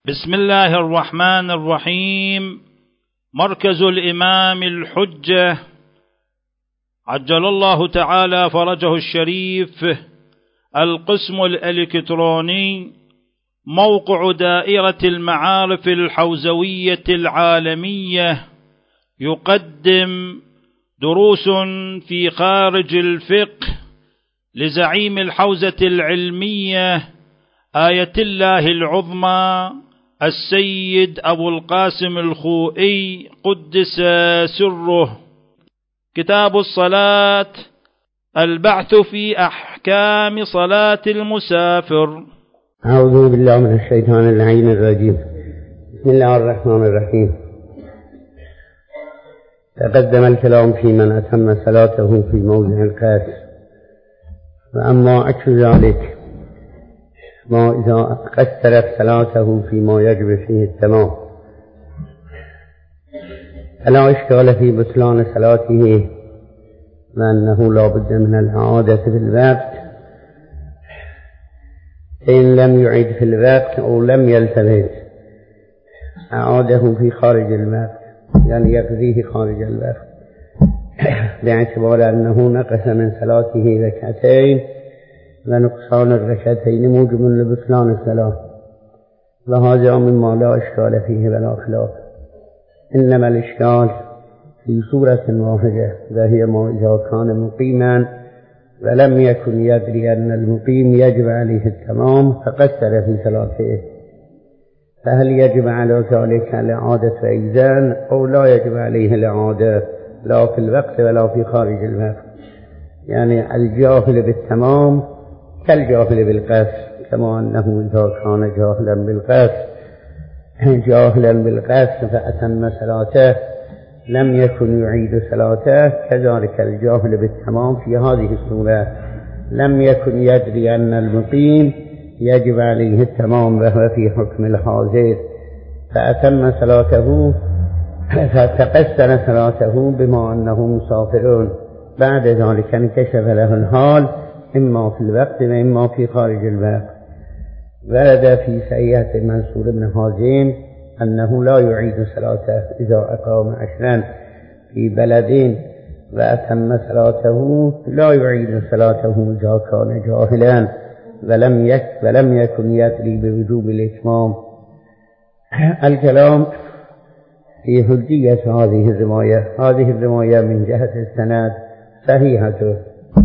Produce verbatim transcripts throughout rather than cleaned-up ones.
بسم الله الرحمن الرحيم. مركز الإمام الحجة عجل الله تعالى فرجه الشريف، القسم الإلكتروني، موقع دائرة المعارف الحوزوية العالمية، يقدم دروس في خارج الفقه لزعيم الحوزة العلمية آية الله العظمى السيد أبو القاسم الخوئي قدس سره. كتاب الصلاة، البعث في أحكام صلاة المسافر. أعوذ بالله من الشيطان اللعين الرجيم. بسم الله الرحمن الرحيم. تقدم الكلام في من أتم صلاته في موضع القياس، وأما عكس ذلك ما إذا قصر صلاته فيما يجب فيه التمام فلا إشكال في بطلان صلاته، وأنه لا بد من الإعادة في الوقت، إن لم يعد في الوقت أو لم يلتفت أعاده في خارج الوقت، يعني يقضيه خارج الوقت، باعتبار أنه نقص من صلاته ركعتين، ونقصان الركعتين موجب لبطلان الصلاة، وهذا مما لا إشكال فيه ولا خلاف. إنما الإشكال في صورة واحدة، وهي ما إذا كان مقيما ولم يكن يدري أن المقيم يجب عليه التمام فقصر في صلاته، فهل يجب على ذلك الإعادة أيضا أو لا يجب عليه الإعادة لا في الوقت ولا في خارج الوقت؟ يعني الجاهل بالتمام كالجاهل بالقصر، كما أنه إذا كان جاهلا بالقصر جاهلا بالقصر فأتم صلاته لم يكن يعيد صلاته، كذلك الجاهل بالتمام في هذه الصورة لم يكن يدري أن المقيم يجب عليه التمام وهو في حكم الحاضر، فأتم صلاته فتقصر صلاته بما أنه مسافر، بعد ذلك انكشف له الحال إما في الوقت وإما في خارج الوقت. ورد في صحيح منصور بن حازم أنه لا يعيد صلاته إذا أقام عشرا في بلد وأتم صلاته، لا يعيد صلاته إذا كان جاهلا ولم يك ولم يكن يدري بوجوب الإتمام. الكلام في حجية هذه الرواية. هذه الرواية من جهة السند صحيحة.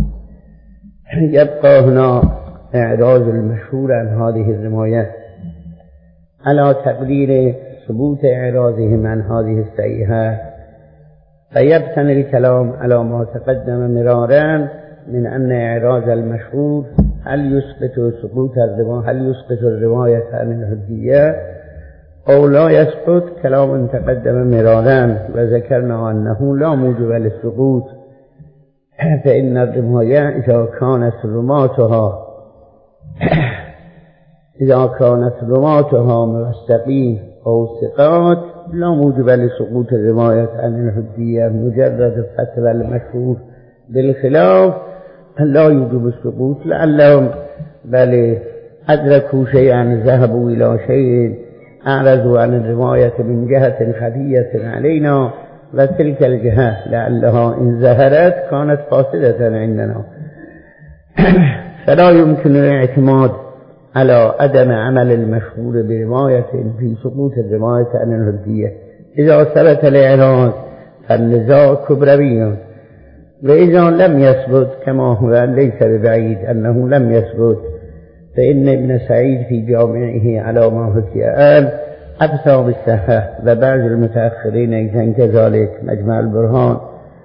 يبقى هنا إعراض المشهور عن هذه الرواية على تقدير ثبوت إعراضهم عن هذه الصحيحة، فيبتني الكلام على ما تقدم مرارا من أن إعراض المشهور هل يسقط سقوط الرواية هل يسقط الرواية عن الحجية أو لا يسقط. كلام تقدم مرارا وذكرنا أنه لا موجب للسقوط، فإن الرواية إذا كانت رماتها إذا كانت رماتها مستقيم أو ثقات لا موجب لسقوط الرواية عن الحجية، مجرد فتوى المشهور بالخلاف لا يوجب السقوط، لعلهم بل أدركوا شيئا ذهبوا إلى شيء أعرضوا عن الرواية من جهة خفية علينا، وتلك الجهة لعلها إن ظهرت كانت فاسدة عندنا، فلا يمكن الاعتماد على عدم عمل المشهور برواية في سقوط الرواية عن الحجية. إذا ثبت الإعراض فالنزاع كبروي، وإذا لم يثبت كما هو ليس ببعيد أنه لم يثبت، فإن ابن سعيد في جامعه على ما حكي قال أفتى بالصحة، وبعض المتأخرين أيضا كذلك مجمع البرهان،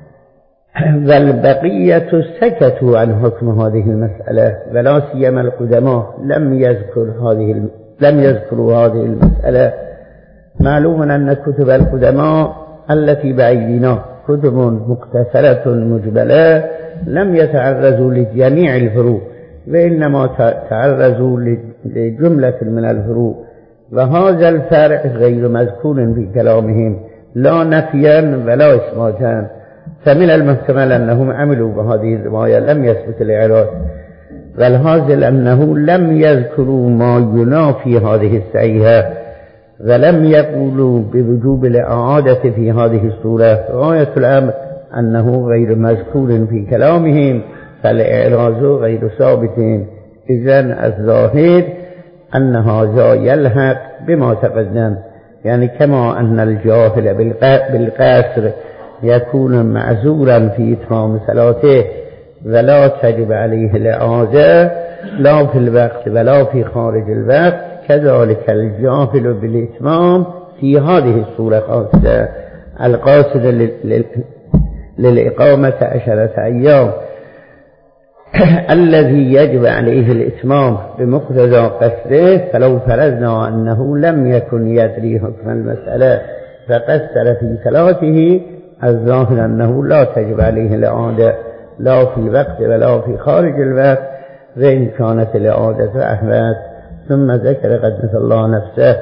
والبقية سكتوا عن حكم هذه المسألة، ولا سيما القدماء لم يذكر هذه لم يذكروا هذه المسألة. معلوم أن كتب القدماء التي بأيدينا كتب مختصرة مجملة لم يتعرضوا لجميع الفروع، وإنما تعرضوا لجملة من الفروع، وهذا الفرق غير مذكور في كلامهم لا نفيا ولا إثباتا، فمن المحتمل أنهم عملوا بهذه الرواية لم يثبت الإعراض، والحاصل أنه لم يذكروا ما ينافي هذه الصحيحة ولم يقولوا بوجوب الإعادة في هذه الصورة. غاية الأمر أنه غير مذكور في كلامهم فالإعراض غير ثابت. إذن الظاهر أن هذا يلحق بما تقدم، يعني كما أن الجاهل بالقصر يكون معذورا في إتمام صلاته ولا تجب عليه الإعادة لا في الوقت ولا في خارج الوقت، كذلك الجاهل بالإتمام في هذه الصورة خاصة القاصد للإقامة عشرة أيام الذي يجب عليه الإتمام بمقتضى قصده. فلو فرضنا أنه لم يكن يدري حكم المسألة فقصر في صلاته، الظاهر أنه لا تجب عليه الإعادة لا في الوقت ولا في خارج الوقت، وإن كانت الإعادة أحوط. ثم ذكر قدس الله نفسه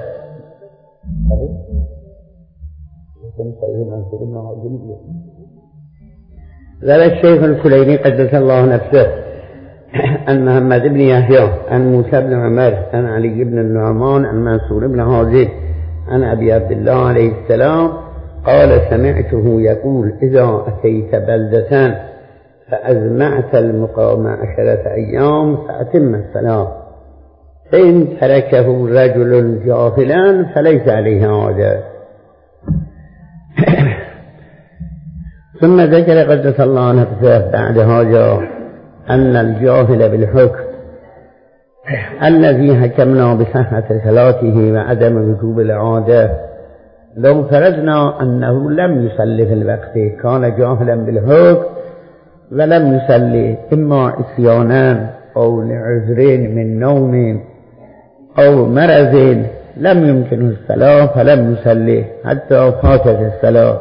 ذل الشيخ الكليني قدس الله نفسه أن محمد بن يحيى عن موسى بن عمر عن علي بن النعمان عن منصور بن هازم عن أبي عبد الله عليه السلام قال سمعته يقول إذا أتيت بلدة فأزمعت المقام عشرة أيام فأتم الصلاة، فإن تركه رجل جاهلا فليس عليه عادة. ثم ذكر قدس الله نفسه بعد هذا أن الجاهل بالحكم الذي حكمنا بصحة صلاته وعدم وجوب العادة لو فرضنا أنه لم يصلي في الوقت كان جاهلا بالحكم ولم يصلي إما عصيانا أو لعذرين من نوم أو مرض لم يمكنه الصلاة فلم يصلي حتى فاتت الصلاة،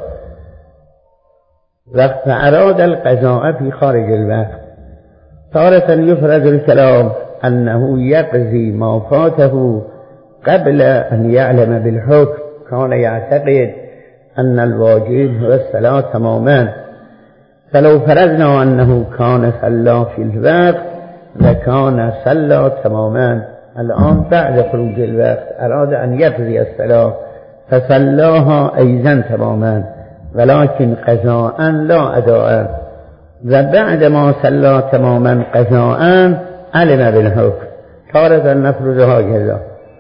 فأراد القضاء في خارج الوقت. تارة يفرض الكلام أنه يقضي ما فاته قبل أن يعلم بالحكم، كان يعتقد أن الواجب هو الصلاة تماما، فلو فرضنا أنه كان صلى في الوقت لكان صلى تماما. الآن بعد خروج الوقت أراد أن يقضي الصلاة فصلاها أيضا تماما ولكن قضاء لا أداء، وبعد ما صلى تماما قضاء علم بالحكم. تارة نفرض هكذا.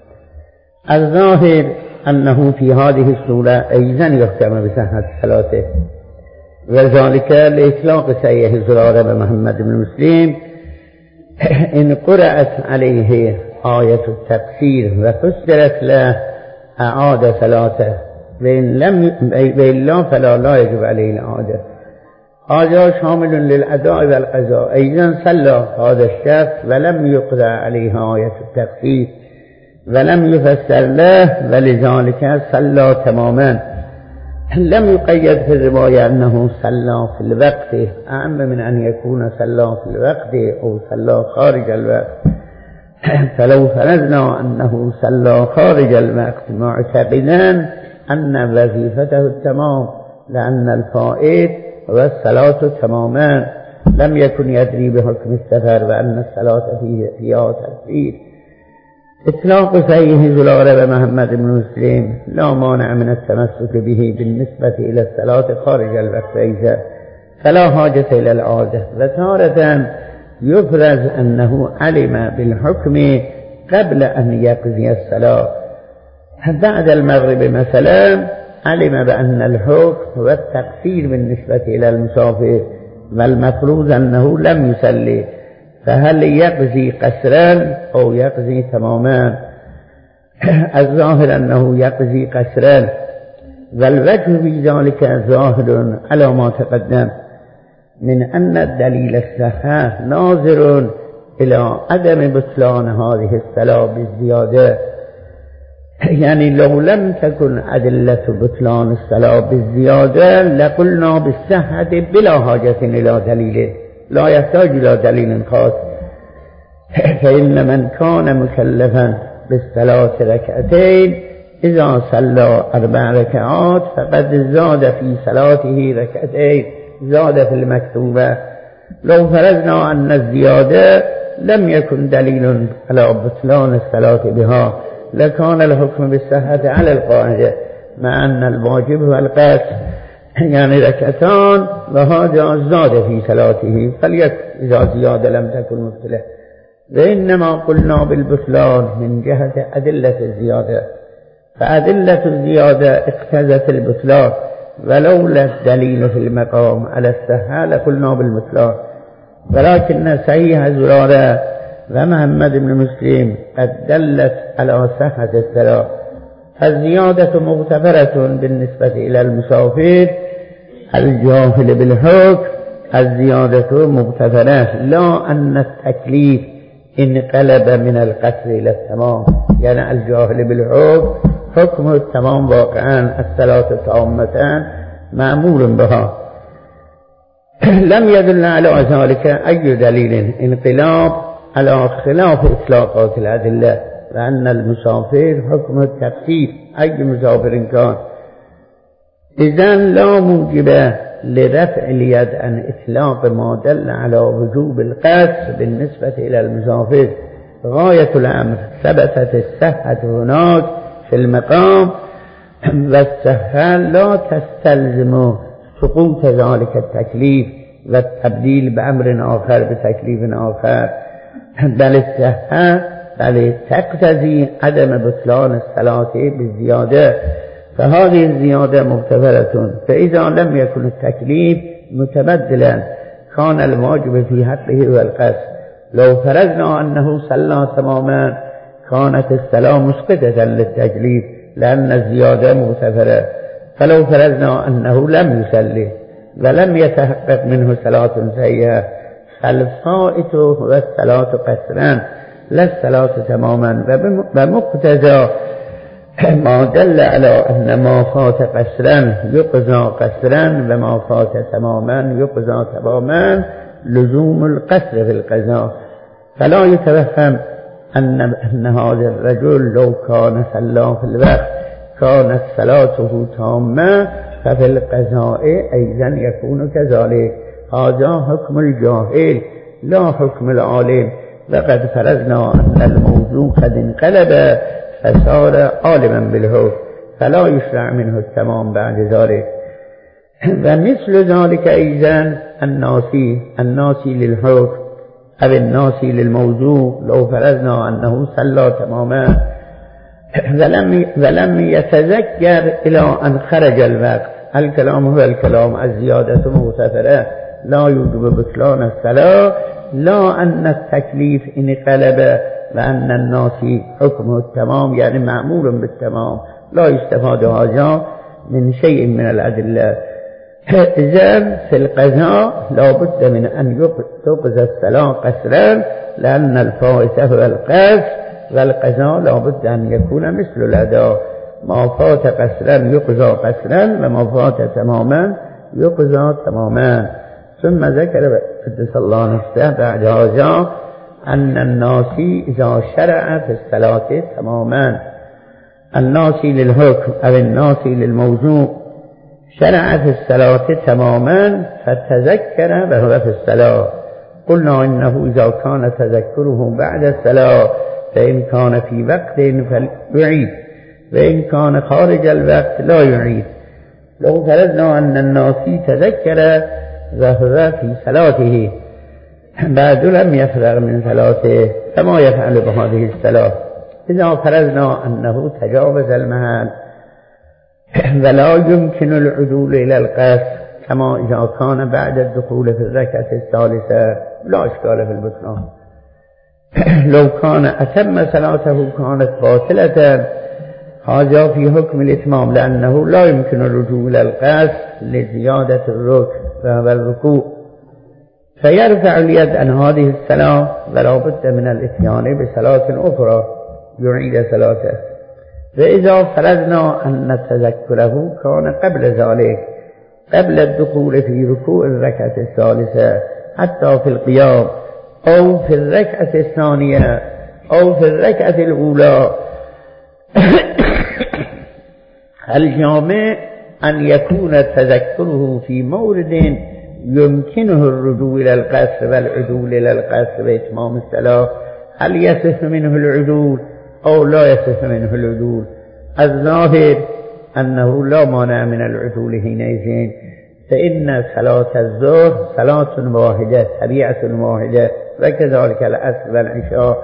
الظاهر أنه في هذه الصورة أيضا يحكم بصحة صلاته، وذلك لإطلاق سيئه زرارة بمحمد بن مسلم إن قرأت عليه آية التقصير وفسرت له أعاد صلاته، وإن لم وإلا فلا لا يجب عليه الإعادة. هذا شامل للأداء والقضاء. أيضا صلى هذا الشخص ولم يقرأ عليه آية التقصير ولم يفسر له ولذلك صلى تماما. لم يقيد في الرواية أنه صلى في الوقت أعم من أن يكون صلى في الوقت أو صلى خارج الوقت. فلو فرضنا أنه صلى خارج الوقت معتقدا أن وظيفته التمام لأن الفائت والصلاة تماما لم يكن يدري بحكم السفر وأن الصلاة فيه فيها تأثير. إطلاق سيه زلارة محمد بن مسلم لا مانع من التمسك به بالنسبة إلى الصلاة خارج الوقت إذا فلا حاجة إلى العادة. وتارة يفرز أنه علم بالحكم قبل أن يقضي الصلاة، بعد المغرب مثلا علم بأن الحكم هو التقصير بالنسبة إلى المسافر والمفروض أنه لم يصلي، فهل يقضي قصرا أو يقضي تماما؟ الظاهر أنه يقضي قصرا، والوجه في ذلك ظاهر على ما تقدم من أن الدليل الصحيح ناظر إلى عدم بطلان هذه الصلاة بالزيادة. يعني لو لم تكن أدلة بطلان الصلاة بالزيادة لقلنا بالصحة بلا حاجة إلى دليل، لا يحتاج إلى دليل خاص. فإن من كان مكلفا بالصلاة ركعتين إذا صلى أربع ركعات فقد زاد في صلاته ركعتين، زاد في المكتوبة. لو فرضنا أن الزيادة لم يكن دليل على بطلان الصلاة بها لكان الحكم بالصحة على القاعدة مع أن الواجب هو القصر، يعني ركعتان وهذا زاد في صلاته فليك إذا زيادة لم تكن مبطلة. وإنما قلنا بالبطلان من جهة أدلة الزيادة، فأدلة الزيادة اقتضت البطلان، ولولا الدليل في المقام على الصحة لقلنا بالبطلان. ولكن صحيح زرارة ومحمد بن مسلم قد دلت على صحة الصلاة. الزيادة مغتفرة بالنسبة إلى المسافر الجاهل بالحكم، الزيادة مغتفرة، لا أن التكليف انقلب من القصر إلى التمام، يعني الجاهل بالحكم حكم التمام واقعا، الصلاة تامة مأمور بها. لم يدل على ذلك أي دليل انقلاب على خلاف إطلاقات الأدلة، لأن المسافر حكم التقصير أي مسافر كان. إذن لا موجب لرفع اليد عن إطلاق ما دل على وجوب القصر بالنسبة إلى المسافر. غاية الأمر ثبتت الصحة هناك في المقام، والصحة لا تستلزم سقوط ذلك التكليف والتبديل بأمر آخر بتكليف آخر، بل الصحة بل تقتضي عدم بطلان الصلاة بالزيادة، فهذه الزيادة مغتفرة. فإذا لم يكن التكليف متبدلا كان الواجب في حقه والقصر. لو فرضنا أنه صلى تماما كانت الصلاة مسقطة للتكليف لأن الزيادة مغتفرة. فلو فرضنا أنه لم يصلي ولم يتحقق منه صلاة صحيحة فالفائت هو الصلاة قصرا لا الصلاة تماما، ومقتضى ما دل على أن ما فات قصرا يقضى قصرا وما فات تماما يقضى تماما لزوم القصر في القضاء. فلا يتوهم أن, أن هذا الرجل لو كان صلى في الوقت كانت صلاته تامة ففي القضاء أيضا يكون كذلك. هذا حكم الجاهل لا حكم العالم، لقد فرضنا أن الموضوع قد انقلب فصار عالما بالحكم فلا يشرع منه التمام بعد ذلك. ومثل ذلك أيضا الناسي الناسي للحكم أو الناسي للموضوع لو فرضنا أنه صلى تماما ولم, ولم يتذكر إلى أن خرج الوقت. الكلام هو الكلام، الزيادة مغتفرة لا يوجب بطلان الصلاة، لا أن التكليف انقلب وأن الناسي حكمه التمام يعني معمول بالتمام. لا يستفاد هذا من شيء من الأدلة. إذن في القضاء لا بد من أن تقضى الصلاة قصرا لأن الفائت هو القصر، والقضاء لا بد أن يكون مثل الأداء، ما فات قصرا يقضى قصرا وما فات تماما يقضى تماما. ثم ذكر قدس الله نفسه بعد هذا أن الناسي إذا شرع في الصلاة تماما، الناسي للحكم أو الناسي للموضوع شرع في الصلاة تماما فتذكر وهو في الصلاة، قلنا إنه إذا كان تذكره بعد الصلاة فإن كان في وقت فليعيد، وإن كان خارج الوقت لا يعيد. لو فرضنا أن الناسي تذكر وهو في صلاته بعد لم يفرغ من صلاته فما يفعل بهذه الصلاة؟ إذا فرضنا أنه تجاوز المحل ولا يمكن العدول إلى القصر كما إذا كان بعد الدخول في الركعة الثالثة لا إشكال في البطلان. لو كان أتم صلاته كانت باطلة، هذا في حكم الإتمام لأنه لا يمكن الرجوع إلى القصر لزيادة الركن وهو الركوع، فيرفع اليد عن هذه الصلاة ولا بد من الاتيان بصلاة أخرى يعيد صلاته. وإذا فرضنا أن تذكره كان قبل ذلك قبل الدخول في ركوع الركعة الثالثة حتى في القيام أو في الركعة الثانية أو في الركعة الأولى، الجامع أن يكون تذكره في مورد يمكنه الرجوع إلى القصر والعدول إلى القصر وإتمام الصلاة، هل يصح منه العدول أو لا يصح منه العدول. الظاهر أنه لا مانع من العدول حينئذ، فإن صلاة الظهر صلاة واحدة طبيعة واحدة، وكذلك العصر والعشاء.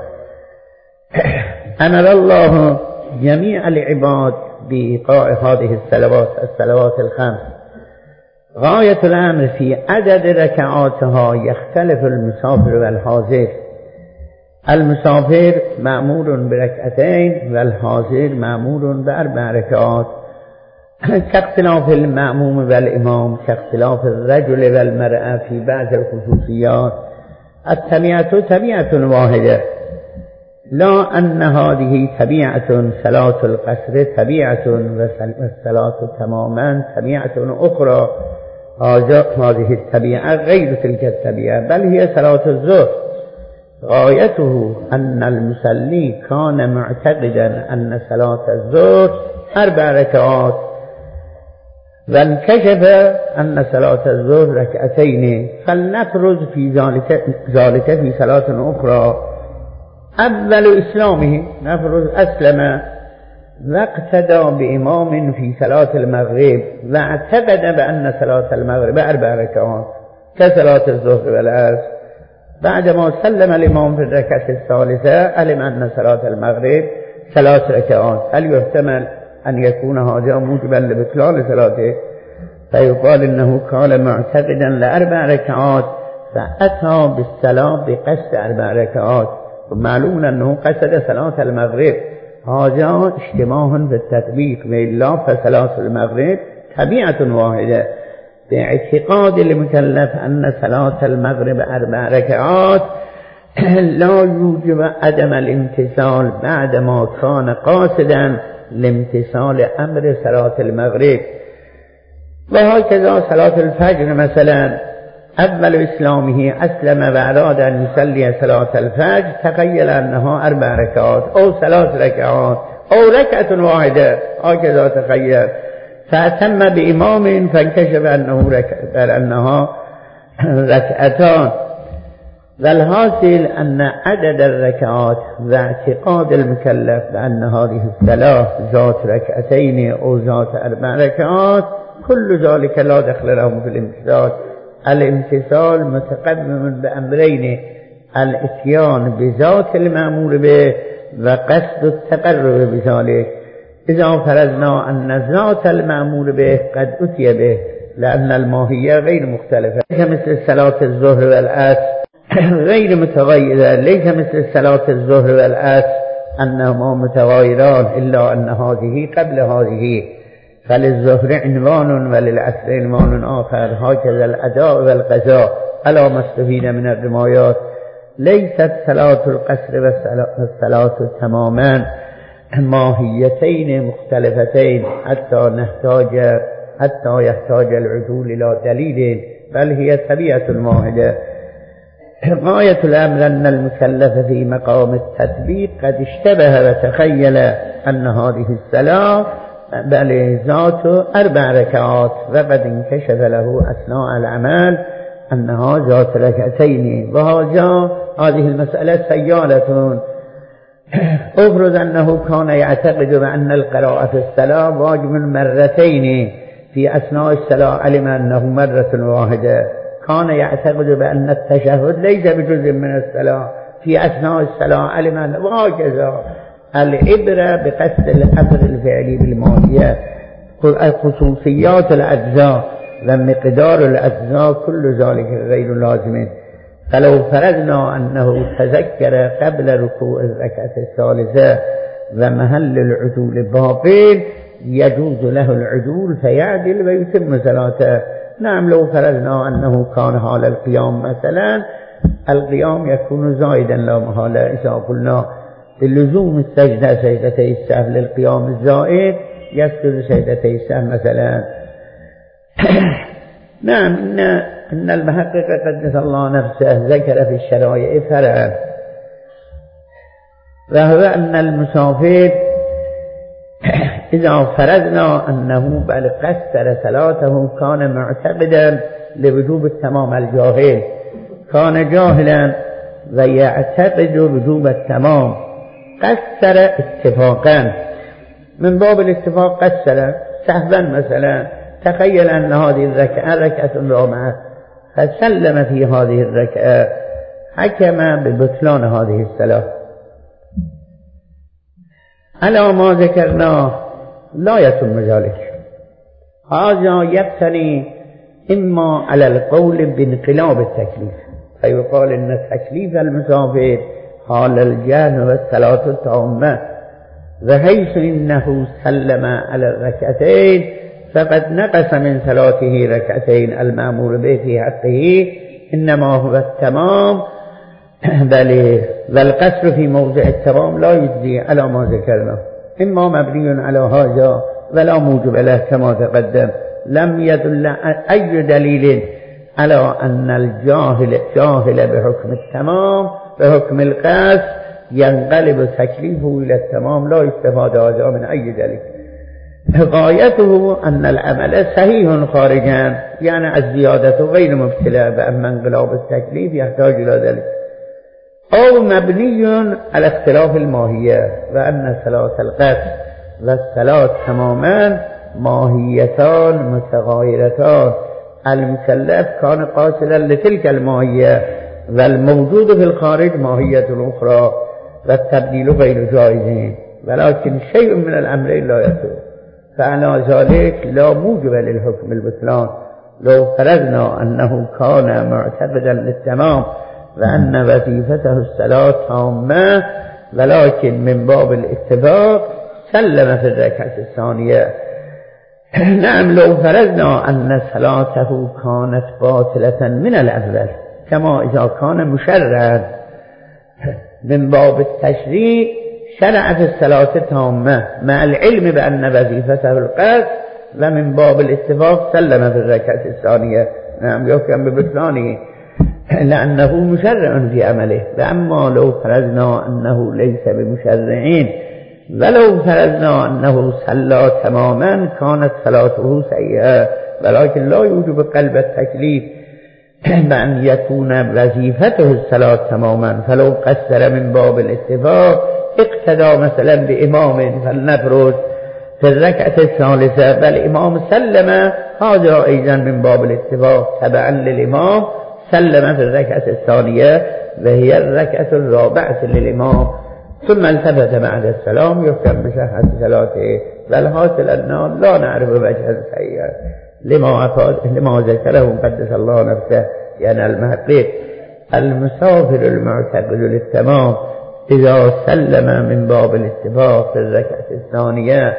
أمر الله جميع العباد بإيقاع هذه الصلوات الصلوات الخمس. غاية الأمر في عدد ركعاتها يختلف المسافر والحاضر. المسافر مأمور بركعتين والحاضر مأمور بأربع ركعات، كاختلاف المأموم والإمام، كاختلاف الرجل والمرأة في بعض الخصوصيات. الطبيعة طبيعة واحدة، لا أن هذه طبيعة صلاة القصر طبيعة والصلاة تماما طبيعة أخرى. هذه الطبيعة غير تلك الطبيعة، بل هي صلاة الظهر. غايته أن المصلي كان معتقدا أن صلاة الظهر أربع ركعات، وانكشف أن صلاة الظهر ركعتين، فلنفرض في ذلك ذلك في صلاة أخرى. أول إسلامه نفرض أسلم واقتدى بإمام في صلاة المغرب واعتقد بأن صلاة المغرب أربع ركعات كصلاة الظهر والعصر. بعدما سلم الإمام في الركعة الثالثة علم أن صلاة المغرب ثلاث ركعات. هل يحتمل أن يكون هذا موجبا لبطلان صلاته؟ فيقال إنه كان معتقدا لأربع ركعات فأتى بالصلاة بقصد أربع ركعات، ومعلوم أنه قصد صلاة المغرب. هذا اشتباه بالتطبيق، وإلا فصلاة المغرب طبيعة واحدة. باعتقاد المكلف أن صلاة المغرب أربع ركعات لا يوجب عدم الامتثال بعدما كان قاصدا لامتثال أمر صلاة المغرب. وهكذا صلاة الفجر مثلا، أول إسلامه أسلم وأراد أن يصلي صلاة الفجر، تخيل أنها أربع ركعات أو ثلاث ركعات أو ركعة واحدة، هكذا تخيل، فأتم بإمام فانكشف أنه ركعة أنها ركعتان. والحاصل أن عدد الركعات واعتقاد المكلف بأن هذه الصلاة ذات ركعتين أو ذات أربع ركعات كل ذلك لا دخل لهم في الامتثال. الامتثال متقدم بأمرين: الاتيان بذات المأمور به وقصد التقرب بذلك. إذا فرضنا أن ذات المأمور به قد أتي به، لأن الماهية غير مختلفة، ليس مثل صلاة الظهر والعصر غير متغيرة، ليس مثل صلاة الظهر والعصر أنهما متغيران، إلا أن هذه قبل هذه، فللظهر عنوان وللعصر عنوان آخر. هكذا الأداء والقضاء على ما استفيد من الروايات. ليست صلاة القصر والصلاة تماما ماهيتين مختلفتين حتى نحتاج حتى يحتاج العدول إلى دليل، بل هي طبيعة واحدة. غاية الأمر أن المكلف في مقام التطبيق قد اشتبه وتخيل أن هذه الصلاة بل ذات أربع ركعات، وقد انكشف له أثناء العمل أنها ذات ركعتين، وهذا هذه المسألة سيالة. أفرض أنه كان يعتقد بأن القراءة في الصلاة واجب مرتين، في أثناء الصلاة علم أنه مرة واحدة. كان يعتقد بأن التشهد ليس بجزء من الصلاة، في أثناء الصلاة علم أنه، وهكذا. العبرة بقصد الأمر الفعلي بالماهية. خصوصيات الأجزاء ومقدار الأجزاء كل ذلك غير لازم. فلو فرضنا أنه تذكر قبل ركوع الركعة الثالثة ومحل العدول باطل، يجوز له العدول فيعدل ويتم صلاته. نعم، لو فرضنا أنه كان حال القيام مثلا، القيام يكون زائدا لا محالة. إذا قلنا اللزوم السجدة سجدتي السهو للقيام الزائد، يسجد سجدتي السهو مثلا. نعم، إن, إن المحقق قدس الله نفسه ذكر في الشرائع فرعا، وهو أن المسافر إذا فرضنا أنه بل قصر صلاته كان معتقدا لوجوب التمام. الجاهل كان جاهلا ويعتقد وجوب التمام، قصر اتفاقا من باب الاتفاق قصر سهوا مثلا تخيل أن هذه الركعة ركعة رابعة فسلم في هذه الركعة حكم ببطلان هذه الصلاة على ما ذكرناه لا يتم ذلك. هذا يقتني إما على القول بانقلاب التكليف فيقال إن تكليف المسافر حال الجهل والصلاة التامة وحيث إنه سلم على الركعتين فقد نقص من صلاته ركعتين المأمور به في حقه إنما هو التمام بل والقصر في موضع التمام لا يجزي على ما ذكرنا إما مبني على هذا ولا موجب له كما تقدم. لم يدل أي دليل على أن الجاهل جاهل بحكم التمام بحكم القصر ينقلب تكليفه إلى التمام لا يستفاد هذا من أي دليل. غايته أن العمل صحيح خارجا يعني الزيادة غير مبتلى بأما انقلاب التكليف يحتاج إلى ذلك أو مبني على اختلاف الماهية وأن صلاة القصر والصلاة تماما ماهيتان متغايرتان المكلف كان قاصدا لتلك الماهية والموجود في الخارج ماهية أخرى والتبديل غير جائز ولكن شيء من الأمرين لا يسوء فعلى ذلك لا موجب للحكم البطلان. لو فرضنا أنه كان معتقدا للتمام وأن وظيفته الصلاة تامة ولكن من باب الاتفاق سلم في الركعة الثانية. نعم لو فرضنا أن صلاته كانت باطلة من الأول كما إذا كان مشرعا من باب التشريع شرع في الصلاة التامة مع العلم بأن وظيفته القصر ومن باب الاتفاق سلم في الركعة الثانية نعم يحكم ببطلانه لأنه مشرع في عمله. وأما لو فرضنا أنه ليس بمشرعين ولو فرضنا أنه صلى تماما كانت صلاته سيئة ولكن لا يوجب قلب التكليف بأن يكون وظيفته الصلاة تماما فلو قصر من باب الاتفاق اقتدى مثلا بإمام فلنفرض في الركعة الثالثة بل إمام سلم هذا أيضا من باب الاتفاق تبعا للإمام سلم في الركعة الثانية وهي الركعة الرابعة للإمام ثم التفت بعد السلام يحكم بصحة صلاته. والحاصل أنه لا نعرف وجها سيئا لما لما ذكره قدس الله نفسه يعني المحقق المسافر المعتقد للتمام إذا سلم من باب الاتفاق في الركعة الثانية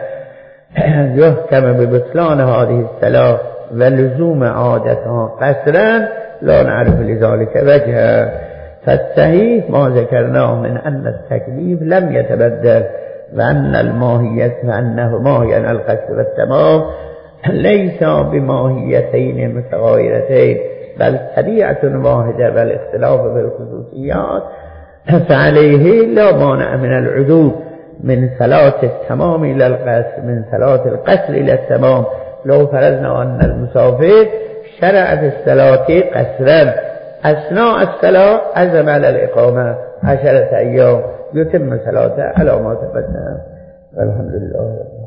يحكم ببطلان هذه الصلاة ولزوم عادتها قصرا لا نعرف لذلك وجها. فالصحيح ما ذكرناه من أن التكليف لم يتبدل وأن الماهية وأنه ماهيا القصر والتمام ليس بماهيتين متغايرتين بل طبيعة واحدة والاختلاف بالخصوصيات فعليه لا مانع من العدول من صلاة التمام إلى القصر من صلاة القصر إلى التمام. لو فرضنا أن المسافر شرع في الصلاة قصرا أثناء الصلاة عزم على الإقامة عشرة أيام يتم صلاته على ما تقدم والحمد لله.